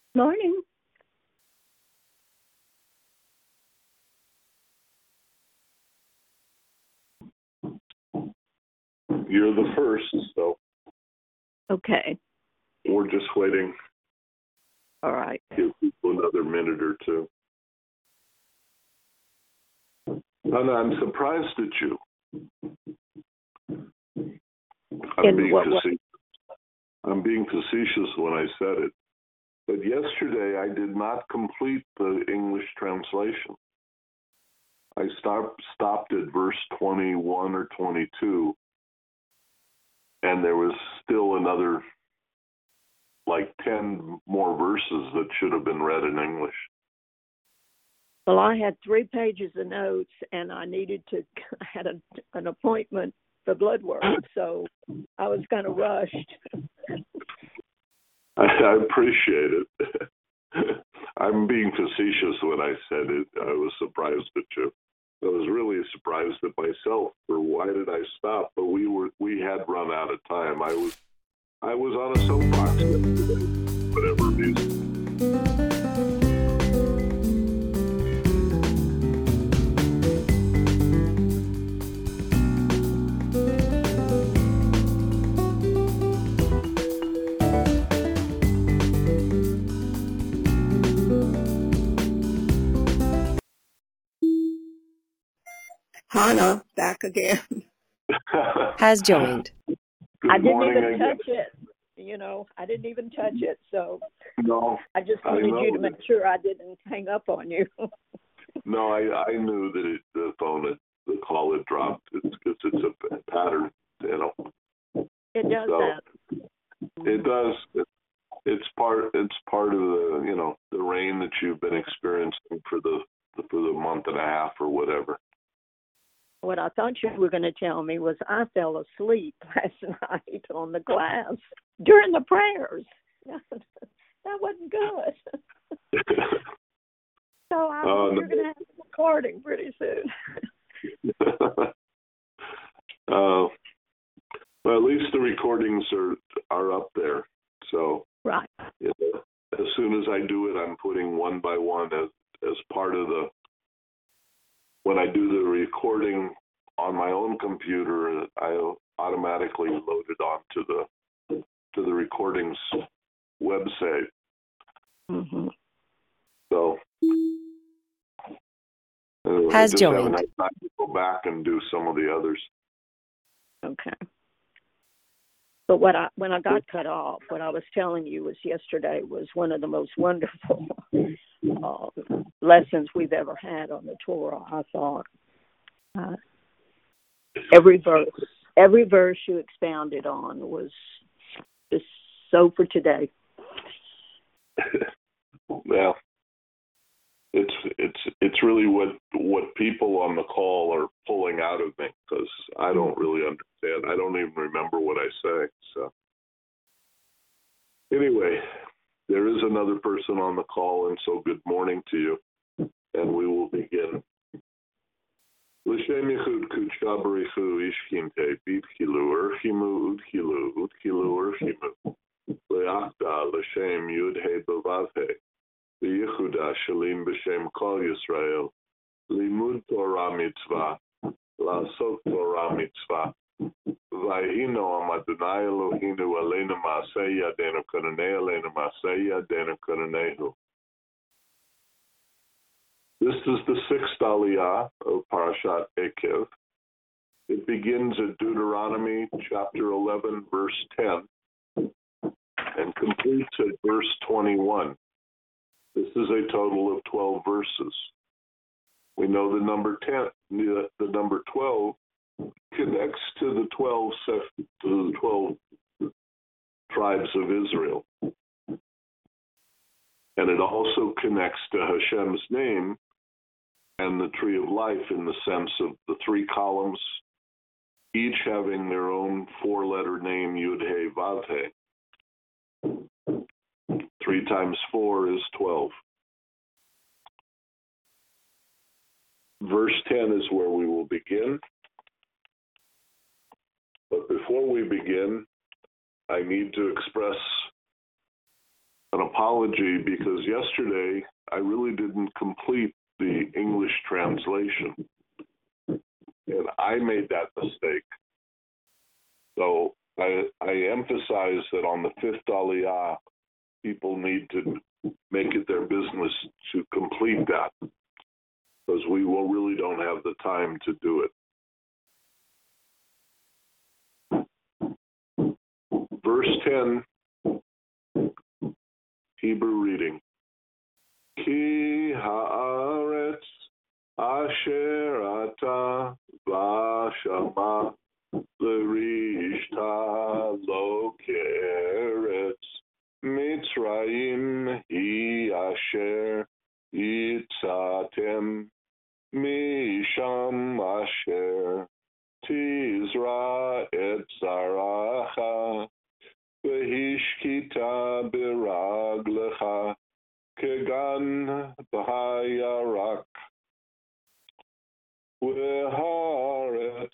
Morning. You're the first, so Okay. we're just waiting. All right. Give people another minute or two. And I'm surprised at you. I'm being facetious when I said it. But yesterday I did not complete the English translation. I stopped at verse 21 or 22, and there was still another, like 10 more verses that should have been read in English. Well, I had 3 pages of notes, and I had an appointment for blood work, so I was kind of rushed. I appreciate it. I'm being facetious when I said it. I was surprised at you. I was really surprised at myself for why did I stop? But we had run out of time. I was on a soapbox yesterday, whatever reason. Hannah, back again. Has joined. Good I didn't morning even again. touch it. I didn't even touch it, so No, I just wanted you to make sure I didn't hang up on you. No, I knew that the call had dropped. It's because it's a pattern, It does that. It does. It's part of the the rain that you've been experiencing for the month and a half or whatever. What I thought you were going to tell me was I fell asleep last night on the glass during the prayers. That wasn't good. So you're going to have a recording pretty soon. Well, at least the recordings are up there. So right. As soon as I do it, I'm putting one by one as part of the. When I do the recording on my own computer, I automatically load it onto the recordings website. Mm-hmm. So has I just joined. haven't had time to go back and do some of the others. Okay. But when I got cut off, what I was telling you was yesterday was one of the most wonderful lessons we've ever had on the Torah. I thought every verse you expounded on was just so for today. Well, it's really what people on the call are pulling out of me, because I don't really understand. I don't even remember what I say. So anyway, there is another person on the call, and so good morning to you, and we will begin. L'shem yichud kudsha b'richu ishkinte b'tchilu urchimu udchilu urchimu le'achda l'shem yud-he b'vav-he v'yichuda shalim b'shem kol Yisrael limud Torah mitzvah la'asok Torah mitzvah v'hino am Adonai Eloheinu aleinu ma'aseh yadenu kononei aleinu ma'aseh yadenu kononehu. This is the 6th aliyah of Parashat Ekev. It begins at Deuteronomy chapter 11, verse 10, and completes at verse 21. This is a total of 12 verses. We know the number 12 connects to the 12 tribes of Israel. And it also connects to Hashem's name and the tree of life, in the sense of the 3 columns, each having their own 4-letter name, Yud-He, Vav-He. 3 times 4 is 12. Verse 10 is where we will begin. But before we begin, I need to express an apology because yesterday I really didn't complete the English translation, and I made that mistake. So I emphasize that on the fifth Aliyah, people need to make it their business to complete that, because we really don't have the time to do it. Verse 10, Hebrew reading. Ki haaretz asher ata v'ashama l'rishta lo keretz Mitzrayim hi asher yitzatem misham asher tizra et zaracha v'hishkita biraglecha kegan b'hayarak v'haaretz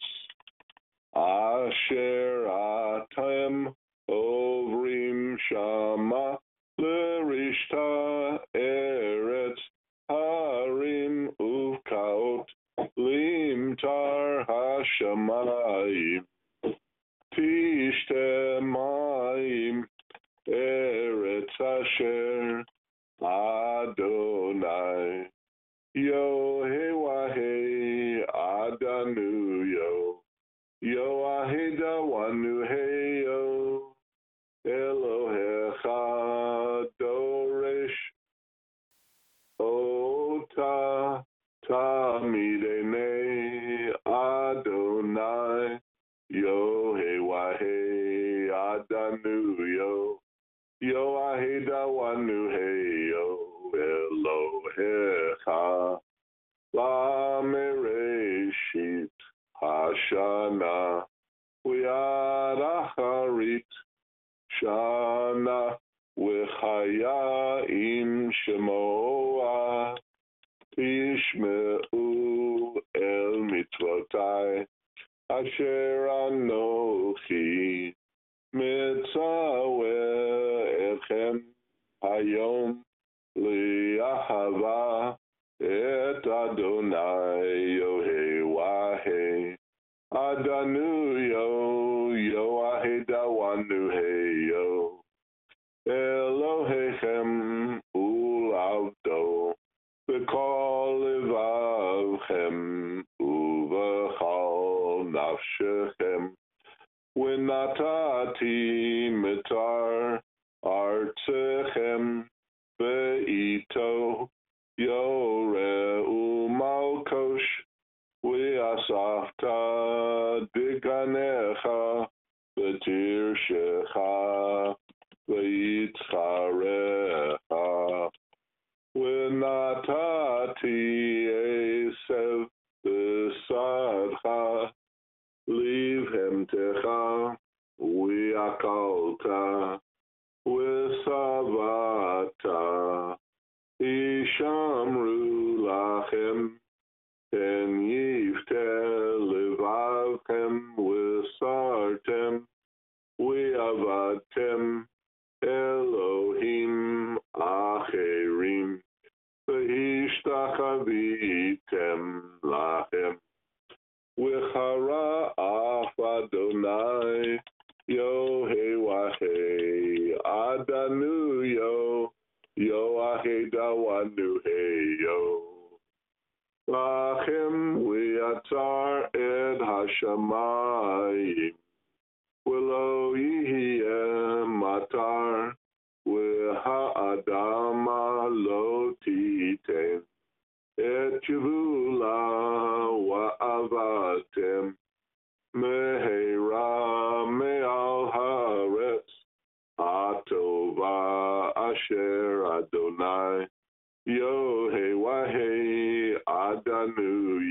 asher atem ovrim shama l'rishta eretz harim uvkaot limtar hashamayim tishte mayim eretz asher Adonai Yohewahei Adanu Yoaheda Wanu Heyo Elohecha Doresh Ota Tamidene Adonai Yohewahei Adanu Yoaheda Wanu Heyo Elohecha Lamereshit Hashana Uyaracharit Shana Wechaya Im Shemoa Tishmeu El Mitzvotai Asher Anochi Mitzaweh Echem Hayom Li'ahava Et Adonai Yohewahei Adanu Yoaheda Wanu Heyo Elohechem Ulavdo B'kol Levavchem Uv'chal Nafshechem V'natati Mitar Artzechem Ve'ito Yoreu Malkosh V'asafta Diganecha V'tirshecha V'yitzcharecha V'natati Esev B'sadcha Livhemtecha V'yakalta V'savata Ishamru lachem Ken yiftel levavchem V'sartem V'avatem Elohim acherim V'hishtachaditem lachem V'chara af Adonai Yohewahei Adanu Yoaheda Wanu Heyo Lachem V'yatzar Et Hashamayim V'lo Yihye Matar V'ha'adama Lo Titen Et Yivula Wa'avatem Meheira Me'al Haaretz Atova Asher Adonai Yohewahei Adanu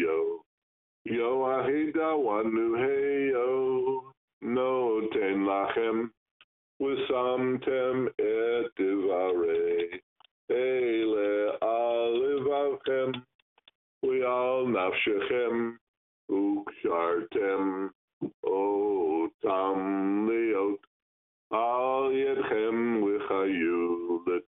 Yoaheda Wanu Heyo Noten Lachem V'samtem Et Divarei Ele Alivavchem V'al Nafshechem Ukshartem Otam Liot Al Yedchem V'chayu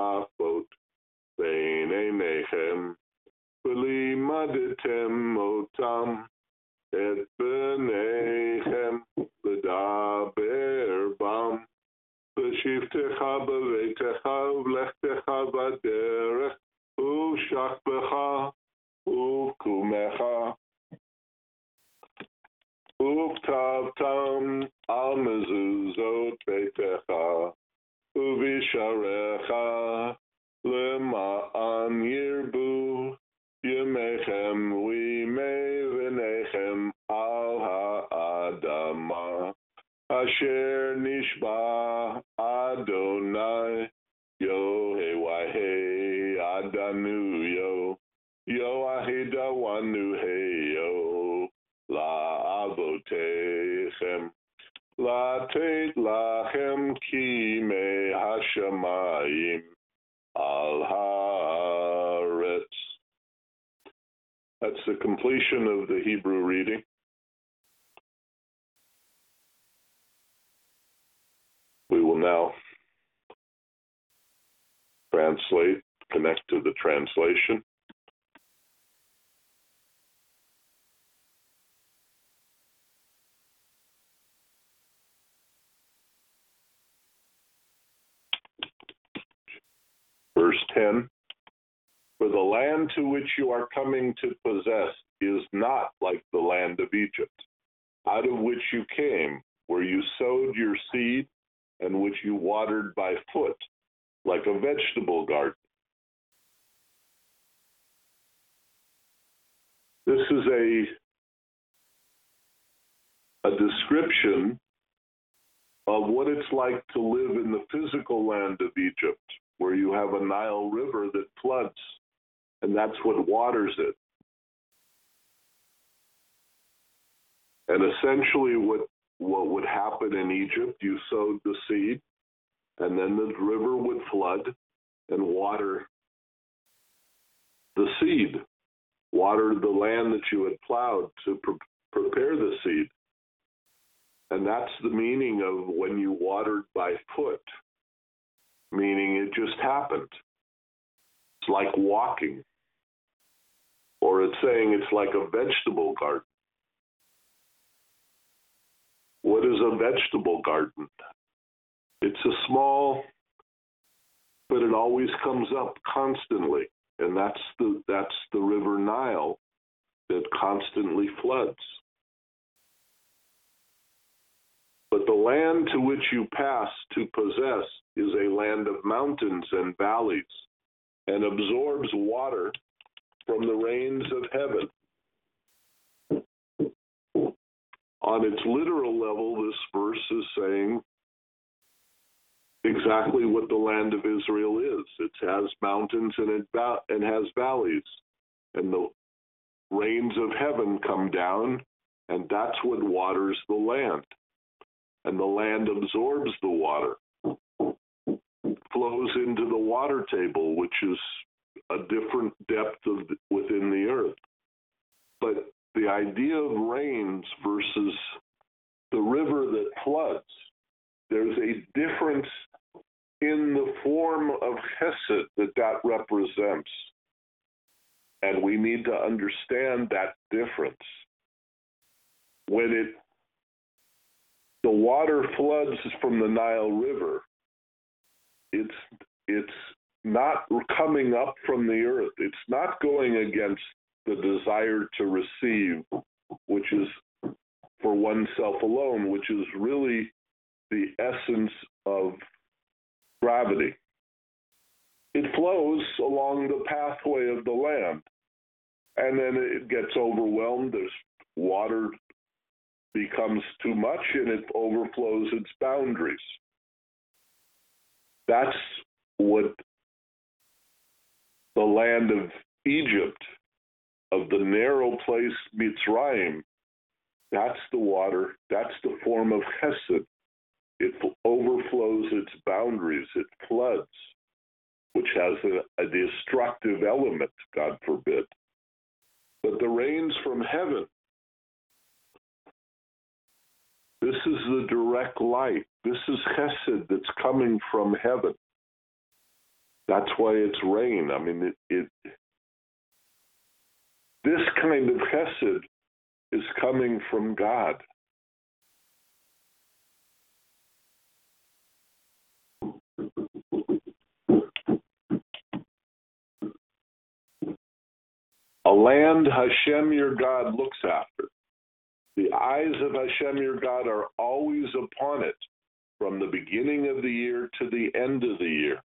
Safot Beineinechem V'limadtem Otam Et B'nechem L'daber Bam V'shivtecha B'veitecha V'lechtecha B'derech U'shachbecha U'kumecha U'ktavtam Al Mezuzot Beitecha U'visharecha Lema'an Yirbu Yemechem U'imei V'nechem Al Ha'adama Asher Nishba Adonai Yohewahei Adanu Yoahidawanu Heyo La Avotechem La Tet Lachem Ki Me Hashamayim Al Haaretz. That's the completion of the Hebrew reading. We will now translate, connect to the translation. Verse 10, for the land to which you are coming to possess is not like the land of Egypt, out of which you came, where you sowed your seed and which you watered by foot, like a vegetable garden. This is a description of what it's like to live in the physical land of Egypt, where you have a Nile River that floods, and that's what waters it. And essentially what would happen in Egypt, you sowed the seed, and then the river would flood and water the seed, water the land that you had plowed to prepare the seed. And that's the meaning of when you watered by foot, meaning it just happened. It's like walking. Or it's saying it's like a vegetable garden. What is a vegetable garden? It's a small, but it always comes up constantly. And that's the River Nile that constantly floods. But the land to which you pass to possess is a land of mountains and valleys, and absorbs water from the rains of heaven. On its literal level, this verse is saying exactly what the land of Israel is. It has mountains and it has valleys, and the rains of heaven come down, and that's what waters the land. And the land absorbs the water, flows into the water table, which is a different depth within the earth. But the idea of rains versus the river that floods, there's a difference in the form of chesed that represents. And we need to understand that difference. When the water floods from the Nile River, it's not coming up from the earth. It's not going against the desire to receive, which is for oneself alone, which is really the essence of gravity. It flows along the pathway of the land, and then it gets overwhelmed. There's water becomes too much, and it overflows its boundaries. That's what the land of Egypt, of the narrow place Mitzrayim, that's the water, that's the form of chesed. It overflows its boundaries, it floods, which has a destructive element, God forbid. But the rains from heaven, this is the direct light. This is chesed that's coming from heaven. That's why it's rain. I mean, this kind of chesed is coming from God. A land Hashem your God looks after. The eyes of Hashem your God are always upon it, from the beginning of the year to the end of the year.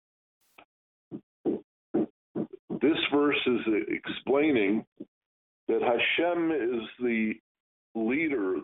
This verse is explaining that Hashem is the leader,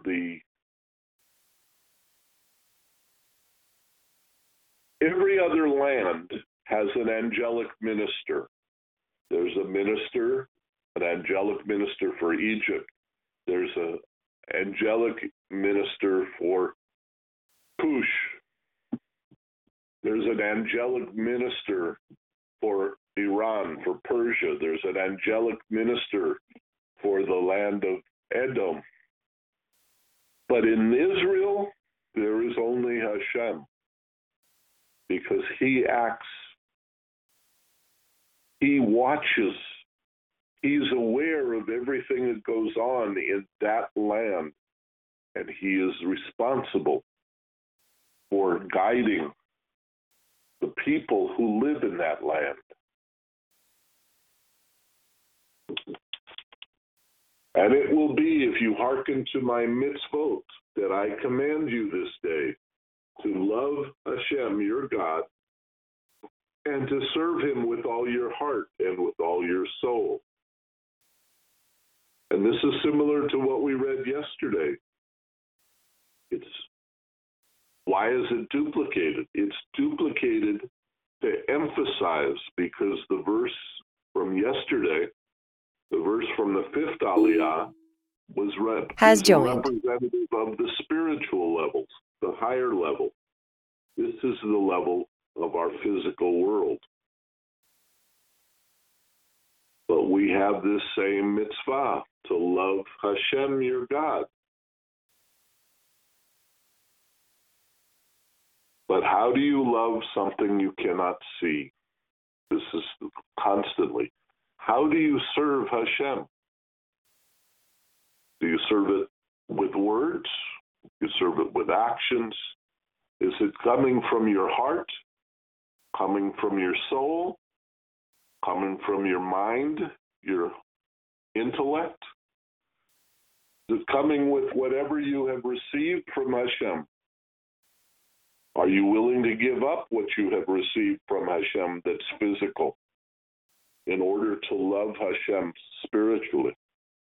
every other land has an angelic minister. There's a minister, an angelic minister for Egypt. There's an angelic minister for Cush. There's an angelic minister for Iran, for Persia. There's an angelic minister for the land of Edom. But in Israel, there is only Hashem, because he acts, he watches, he's aware of everything that goes on in that land, and he is responsible for guiding the people who live in that land. And it will be, if you hearken to my mitzvot, that I command you this day to love Hashem, your God, and to serve him with all your heart and with all your soul. And this is similar to what we read yesterday. Why is it duplicated? It's duplicated to emphasize, because the verse from yesterday, the verse from the fifth aliyah, was representative of the spiritual levels, the higher level. This is the level of our physical world. But we have this same mitzvah to love Hashem, your God. But how do you love something you cannot see? This is constantly. How do you serve Hashem? Do you serve it with words? Do you serve it with actions? Is it coming from your heart? Coming from your soul? Coming from your mind, your intellect? Is it coming with whatever you have received from Hashem? Are you willing to give up what you have received from Hashem that's physical in order to love Hashem spiritually?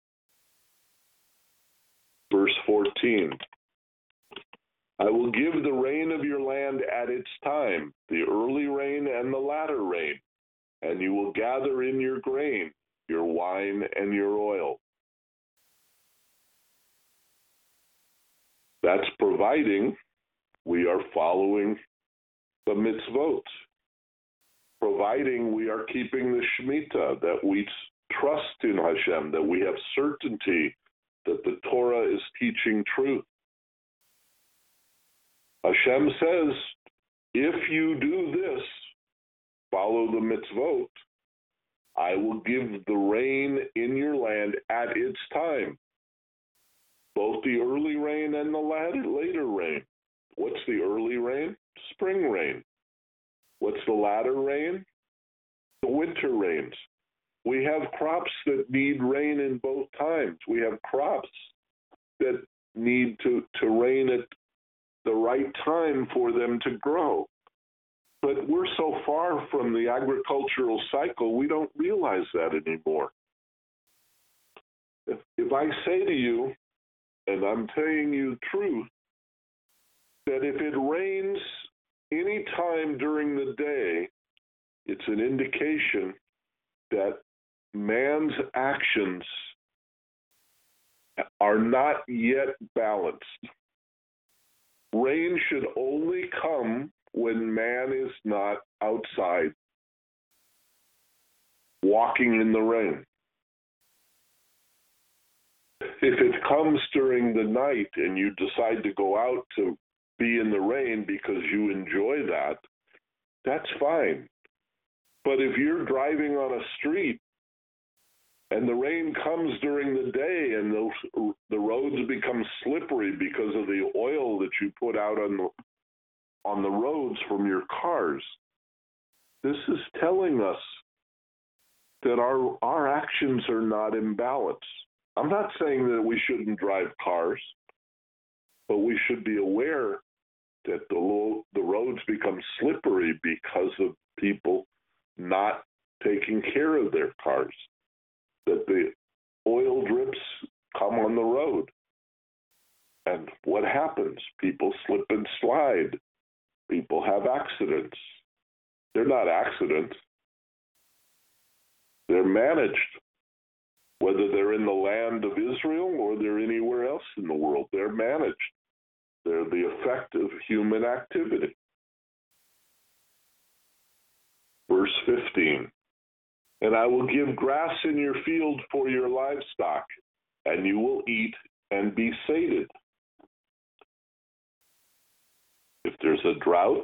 Verse 14, I will give the rain of your land at its time, the early rain and the latter rain, and you will gather in your grain, your wine and your oil. That's providing we are following the mitzvot, providing we are keeping the Shemitah, that we trust in Hashem, that we have certainty that the Torah is teaching truth. Hashem says, if you do this, follow the mitzvot, I will give the rain in your land at its time, both the early rain and the later rain. What's the early rain? Spring rain. What's the latter rain? The winter rains. We have crops that need rain in both times. We have crops that need to rain at the right time for them to grow. But we're so far from the agricultural cycle, we don't realize that anymore. If I say to you, and I'm telling you truth, that if it rains any time during the day, it's an indication that man's actions are not yet balanced. Rain should only come when man is not outside walking in the rain. If it comes during the night and you decide to go out to be in the rain because you enjoy that, that's fine. But if you're driving on a street and the rain comes during the day and the roads become slippery because of the oil that you put out on the roads from your cars, this is telling us that our actions are not in balance. I'm not saying that we shouldn't drive cars, but we should be aware that the roads become slippery because of people not taking care of their cars, that the oil drips come on the road. And what happens? People slip and slide. People have accidents. They're not accidents. They're managed. Whether they're in the land of Israel or they're anywhere else in the world, they're managed. They're the effect of human activity. Verse 15, and I will give grass in your field for your livestock, and you will eat and be sated. If there's a drought,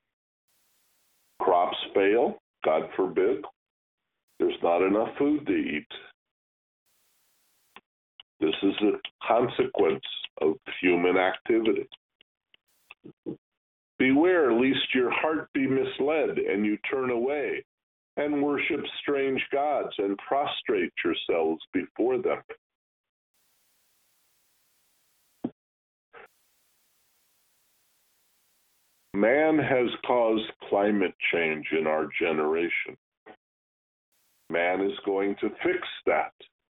crops fail, God forbid, there's not enough food to eat. This is a consequence of human activity. Beware lest your heart be misled and you turn away and worship strange gods and prostrate yourselves before them. Man has caused climate change in our generation. Man is going to fix that.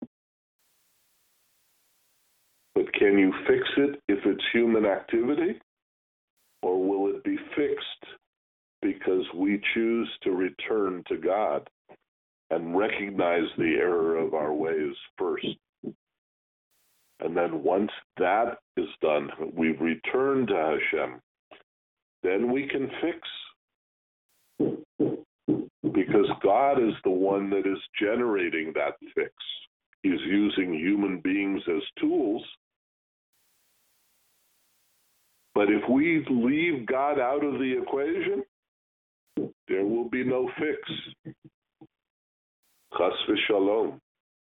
But can you fix it if it's human activity? Or will it be fixed because we choose to return to God and recognize the error of our ways first? And then once that is done, we've returned to Hashem, then we can fix. Because God is the one that is generating that fix. He's using human beings as tools. But if we leave God out of the equation, there will be no fix. Chas v'shalom.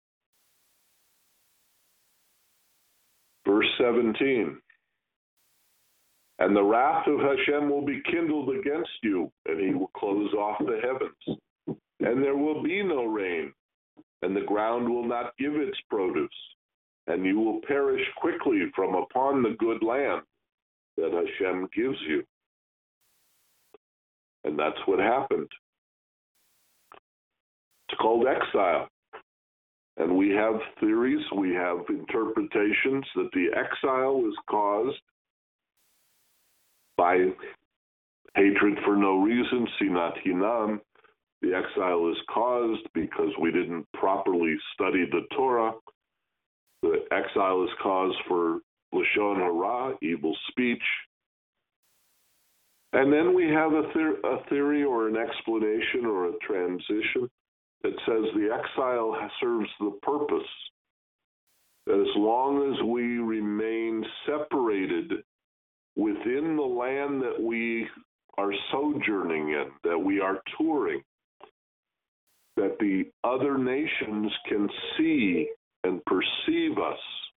Verse 17. And the wrath of Hashem will be kindled against you, and he will close off the heavens. And there will be no rain, and the ground will not give its produce. And you will perish quickly from upon the good land that Hashem gives you. And that's what happened. It's called exile. And we have theories, we have interpretations that the exile was caused by hatred for no reason, sinat hinam. The exile is caused because we didn't properly study the Torah. The exile is caused for lashon hara, evil speech. And then we have a theory or an explanation or a transition that says the exile serves the purpose that as long as we remain separated within the land that we are sojourning in, that we are touring, that the other nations can see and perceive us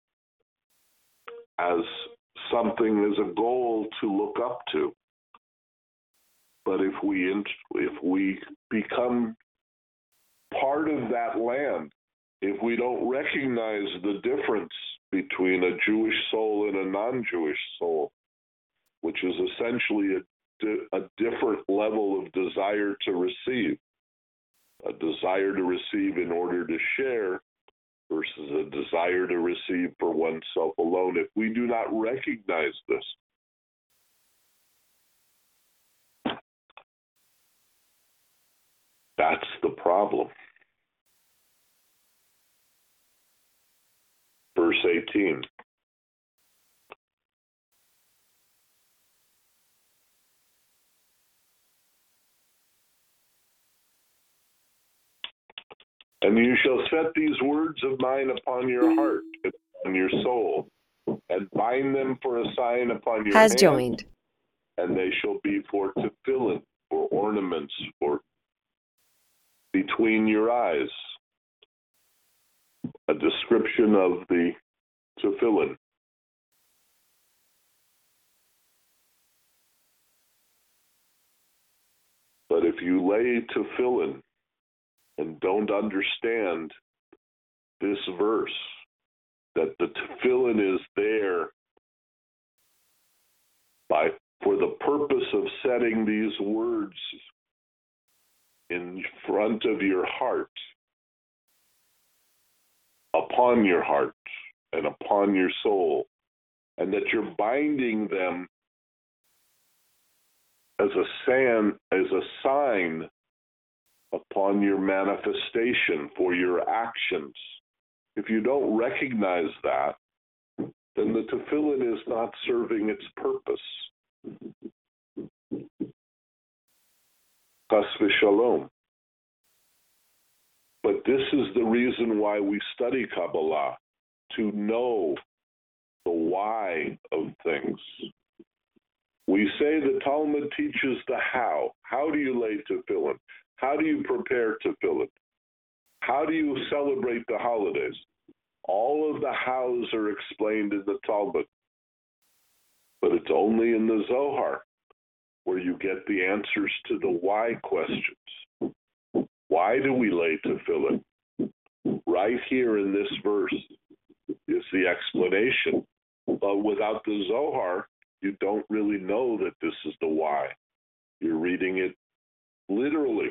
as something, as a goal to look up to. But if we become part of that land, if we don't recognize the difference between a Jewish soul and a non-Jewish soul, which is essentially a different level of desire to receive, a desire to receive in order to share versus a desire to receive for oneself alone. If we do not recognize this, that's the problem. Verse 18. And you shall set these words of mine upon your heart and on your soul, and bind them for a sign upon your Has hand, joined. and they shall be for tefillin, for ornaments, for between your eyes. A description of the tefillin. But if you lay tefillin and don't understand this verse, that the tefillin is there for the purpose of setting these words in front of your heart, upon your heart and upon your soul, and that you're binding them as a sign upon your manifestation for your actions. If you don't recognize that, then the tefillin is not serving its purpose. Chas v'shalom. But this is the reason why we study Kabbalah, to know the why of things. We say the Talmud teaches the how. How do you lay tefillin? How do you prepare tefillin? How do you celebrate the holidays? All of the hows are explained in the Talmud. But it's only in the Zohar where you get the answers to the why questions. Why do we lay tefillin? Right here in this verse is the explanation. But without the Zohar, you don't really know that this is the why. You're reading it literally.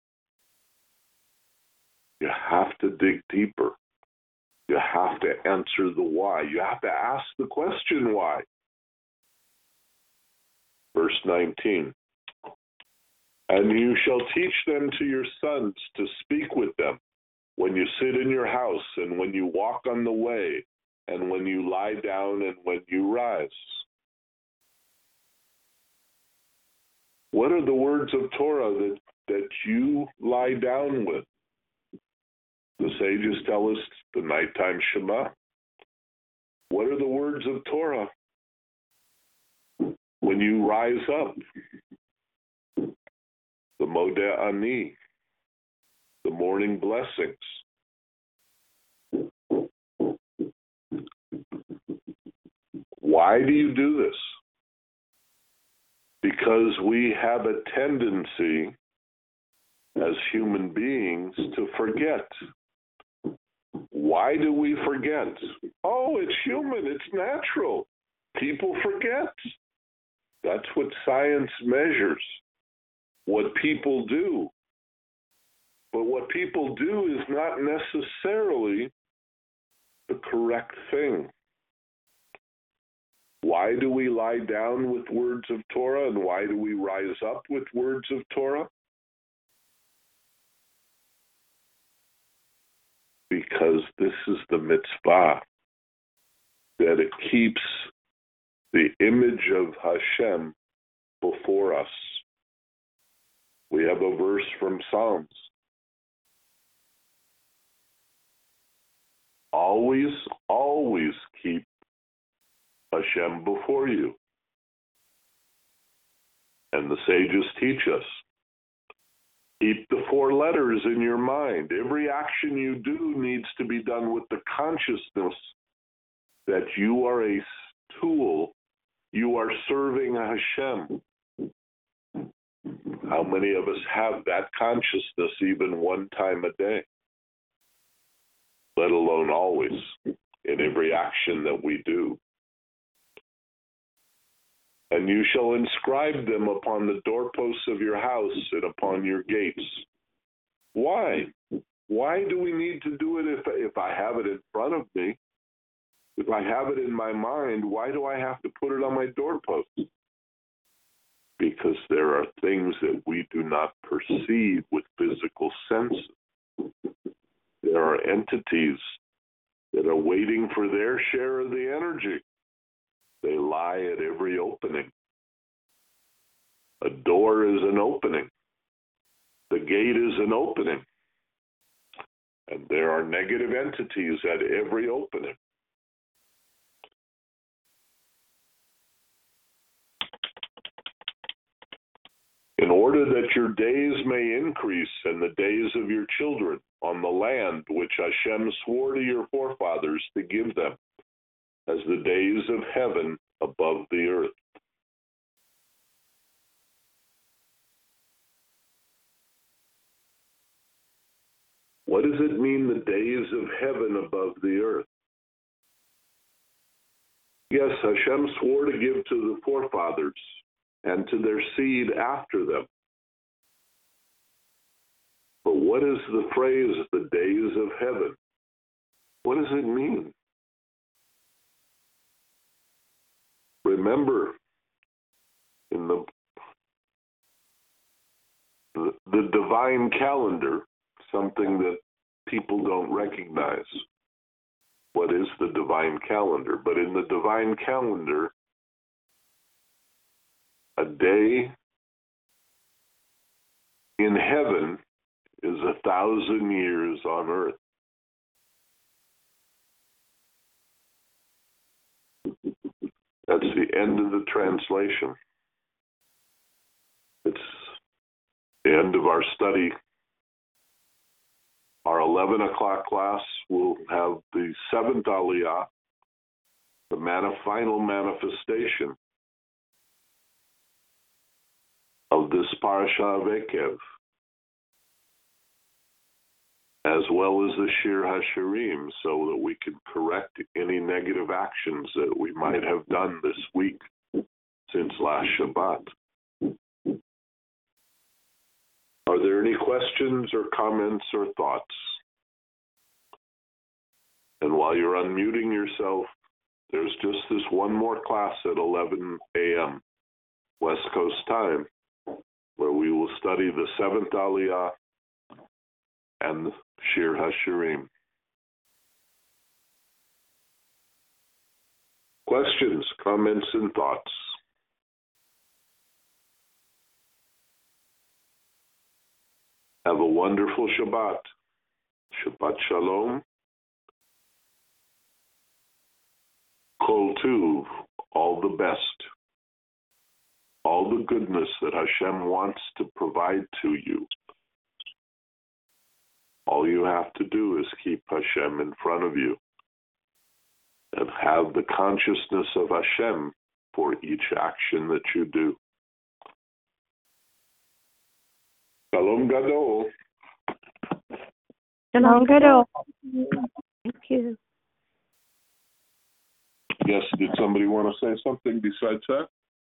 You have to dig deeper. You have to answer the why. You have to ask the question why. Verse 19. And you shall teach them to your sons to speak with them when you sit in your house and when you walk on the way and when you lie down and when you rise. What are the words of Torah that you lie down with? The sages tell us the nighttime Shema. What are the words of Torah when you rise up? The Modeh Ani, the morning blessings. Why do you do this? Because we have a tendency as human beings to forget. Why do we forget? Oh, it's human, it's natural. People forget. That's what science measures, what people do. But what people do is not necessarily the correct thing. Why do we lie down with words of Torah, and why do we rise up with words of Torah? Because this is the mitzvah, that it keeps the image of Hashem before us. We have a verse from Psalms. Always, always keep Hashem before you. And the sages teach us, keep the 4 letters in your mind. Every action you do needs to be done with the consciousness that you are a tool, you are serving Hashem. How many of us have that consciousness even one time a day? Let alone always, in every action that we do. And you shall inscribe them upon the doorposts of your house and upon your gates. Why? Why do we need to do it if I have it in front of me? If I have it in my mind, why do I have to put it on my doorposts? Because there are things that we do not perceive with physical senses. There are entities that are waiting for their share of the energy. They lie at every opening. A door is an opening. The gate is an opening. And there are negative entities at every opening. in order that your days may increase and the days of your children on the land which Hashem swore to your forefathers to give them, as the days of heaven above the earth. What does it mean, the days of heaven above the earth? Yes, Hashem swore to give to the forefathers and to their seed after them. But what is the phrase, the days of heaven? What does it mean? Remember, in the divine calendar, something that people don't recognize. What is the divine calendar? But in the divine calendar, a day in heaven is 1,000 years on earth. That's the end of the translation. It's the end of our study. Our 11 o'clock class will have the 7th Aliyah, the final manifestation of this Parasha of Ekev, as well as the Shir HaShirim, so that we can correct any negative actions that we might have done this week since last Shabbat. Are there any questions or comments or thoughts? And while you're unmuting yourself, there's just this one more class at 11 a.m. West Coast time, where we will study the 7th Aliyah and the Shir HaShirim. Questions, comments, and thoughts? Have a wonderful Shabbat. Shabbat Shalom. Kol Tuv, all the best. All the goodness that Hashem wants to provide to you. All you have to do is keep Hashem in front of you and have the consciousness of Hashem for each action that you do. Shalom Gadol. Shalom Gadol. Thank you. Yes, did somebody want to say something besides that?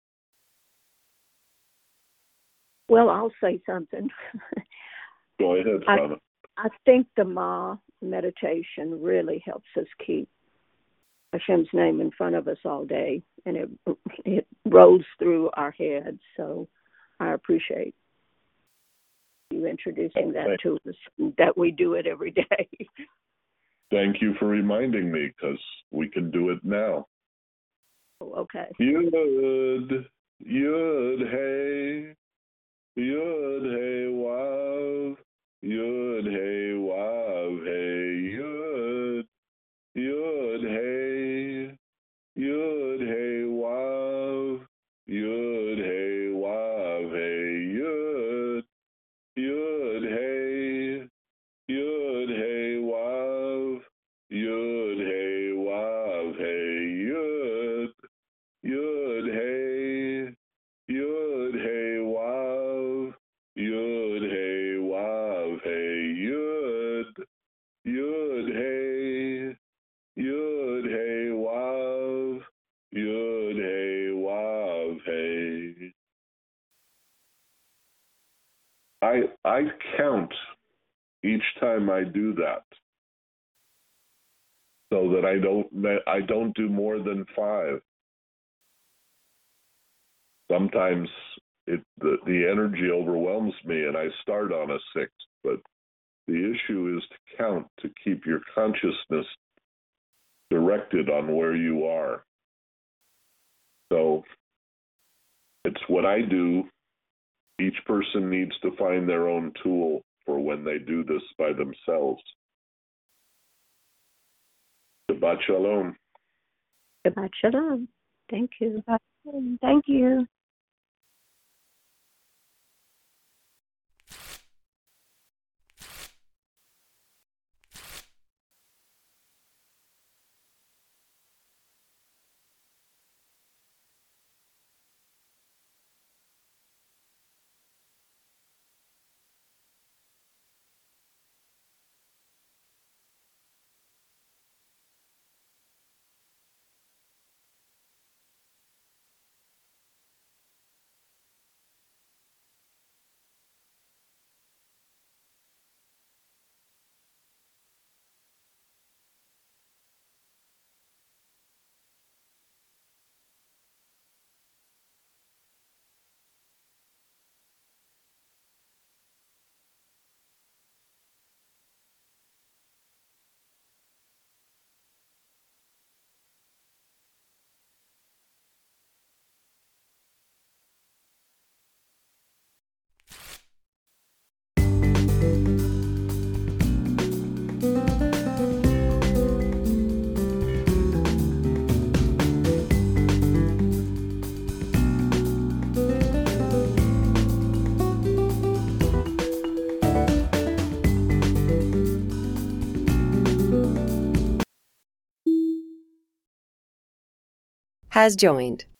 Well, I'll say something. Go ahead, Sana. I think the Ma meditation really helps us keep Hashem's name in front of us all day, and it rolls through our heads. So I appreciate you introducing that to us, that we do it every day. Thank you for reminding me, because we can do it now. Okay. Yud, Yud, Hey, Yud, Hey, Wav, Yud, Hey, Wav, Hey, Yud, Yud, Hey, Yud, Hey, Wav, Yud, Hey, Wav, Hey, Yud, Yud, Hey, Yud, Hey, Wav, Yud, Hey, Wav, Hey, Yud, Yud, Hey, Yud, Hey, Wav, Yud, Hey, Wav, Hey, Yud, Yud, Hey, Yud, Hey, Wav, Yud, Hey, Wav, Hey. I count each time I do that, so that I don't do more than 5. Sometimes the energy overwhelms me and I start on a 6, but the issue is to count, to keep your consciousness directed on where you are. So it's what I do. Each person needs to find their own tool for when they do this by themselves. Shabbat Shalom. Shabbat Shalom. Thank you. Thank you. Has joined.